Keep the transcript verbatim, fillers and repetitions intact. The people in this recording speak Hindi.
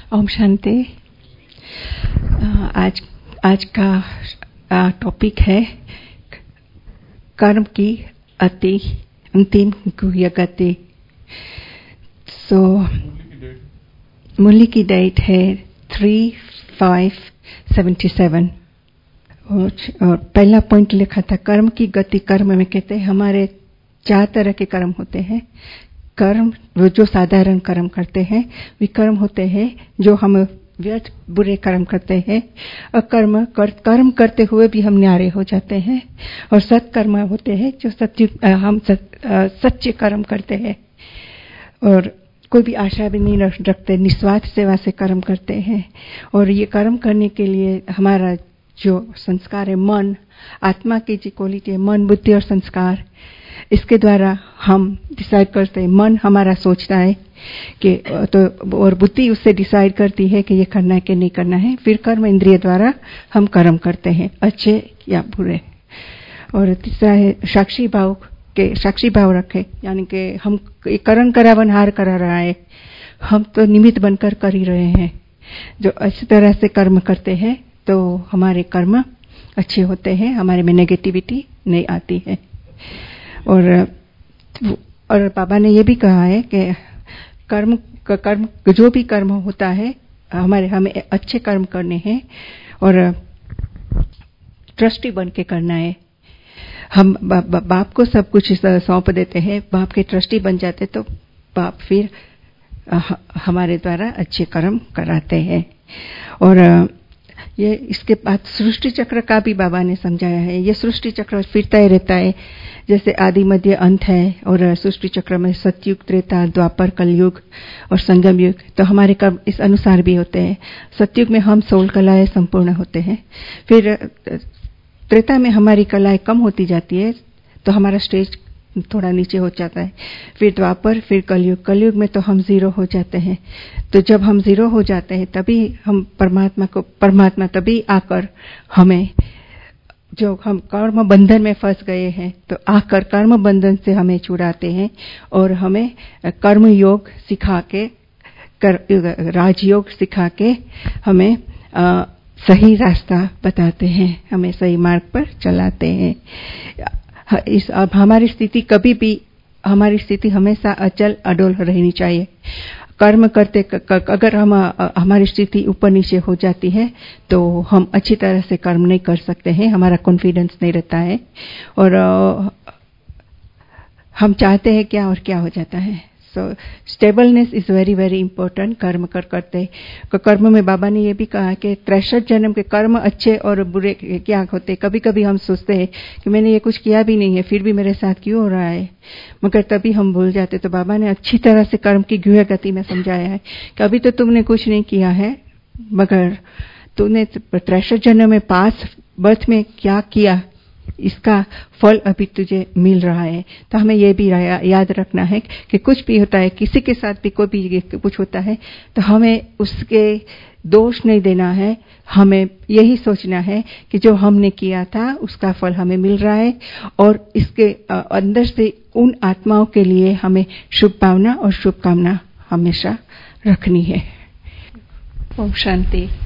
ओम शांति। आज आज का टॉपिक है कर्म की अति अंतिम गुह्य गति। सो मुरली की डेट है थ्री फाइव सेवेंटी सेवन और पहला पॉइंट लिखा था कर्म की गति। कर्म में कहते हैं हमारे चार तरह के कर्म होते हैं। कर्म वो जो साधारण कर्म करते हैं, विकर्म होते हैं जो हम व्यर्थ बुरे कर्म करते हैं, अकर्म कर, कर्म करते हुए भी हम न्यारे हो जाते हैं, और सत्कर्म होते हैं जो सत्य हम सत, सच्चे कर्म करते हैं और कोई भी आशा भी नहीं रखते, निस्वार्थ सेवा से कर्म करते हैं। और ये कर्म करने के लिए हमारा जो संस्कार है, मन, आत्मा की जो क्वालिटी है, मन, बुद्धि और संस्कार, इसके द्वारा हम डिसाइड करते हैं। मन हमारा सोचता है कि तो, और बुद्धि उससे डिसाइड करती है कि ये करना है कि नहीं करना है। फिर कर्म इंद्रिय द्वारा हम कर्म करते हैं, अच्छे या बुरे। और तीसरा है साक्षी भाव के साक्षी भाव रखे, यानी कि हम कर्म करावन हार करा रहा है, हम तो निमित्त बनकर कर ही रहे हैं। जो अच्छी तरह से कर्म करते हैं तो हमारे कर्म अच्छे होते हैं, हमारे में नेगेटिविटी नहीं आती है। और और बाबा ने ये भी कहा है कि कर्म कर्म जो भी कर्म होता है हमारे हमें अच्छे कर्म करने हैं और ट्रस्टी बन के करना है। हम बा, बा, बाप को सब कुछ सौंप देते हैं, बाप के ट्रस्टी बन जाते तो बाप फिर हमारे द्वारा अच्छे कर्म कराते हैं। और ये इसके बाद सृष्टि चक्र का भी बाबा ने समझाया है। ये सृष्टि चक्र फिरता ही रहता है, जैसे आदि मध्य अंत है। और सृष्टि चक्र में सतयुग, त्रेता, द्वापर, कलयुग और संगम युग, तो हमारे कर्म इस अनुसार भी होते हैं। सतयुग में हम सोल कलाएं संपूर्ण होते हैं, फिर त्रेता में हमारी कलाएं कम होती जाती है तो हमारा स्टेज थोड़ा नीचे हो जाता है। फिर द्वापर, फिर कलयुग, कलयुग में तो हम जीरो हो जाते हैं। तो जब हम जीरो हो जाते हैं तभी हम परमात्मा को परमात्मा तभी आकर हमें, जो हम कर्म बंधन में फंस गए हैं, तो आकर कर्म बंधन से हमें छुड़ाते हैं और हमें कर्म योग सिखा के, कर, राजयोग सिखा के हमें आ, सही रास्ता बताते हैं, हमें सही मार्ग पर चलाते हैं। इस अब हमारी स्थिति कभी भी हमारी स्थिति हमेशा अचल अडोल रहनी चाहिए। कर्म करते क, क, अगर हम हमारी स्थिति ऊपर नीचे हो जाती है तो हम अच्छी तरह से कर्म नहीं कर सकते हैं, हमारा कॉन्फिडेंस नहीं रहता है और हम चाहते हैं क्या और क्या हो जाता है। So stableness is very very important. कर्म कर करते कर्म में बाबा ने ये भी कहा कि तिरसठ जन्म के कर्म अच्छे और बुरे क्या होते। कभी कभी हम सोचते हैं कि मैंने ये कुछ किया भी नहीं है फिर भी मेरे साथ क्यों हो रहा है, मगर तभी हम भूल जाते। तो बाबा ने अच्छी तरह से कर्म की गुह्य गति में समझाया है कि अभी तो तुमने कुछ नहीं किया है, मगर तूने तिरसठ जन्म में पास बर्थ में क्या किया इसका फल अभी तुझे मिल रहा है। तो हमें यह भी याद रखना है कि कुछ भी होता है, किसी के साथ भी कोई भी कुछ होता है तो हमें उसके दोष नहीं देना है, हमें यही सोचना है कि जो हमने किया था उसका फल हमें मिल रहा है और इसके अंदर से उन आत्माओं के लिए हमें शुभ भावना और शुभकामना हमेशा रखनी है। ओम शांति।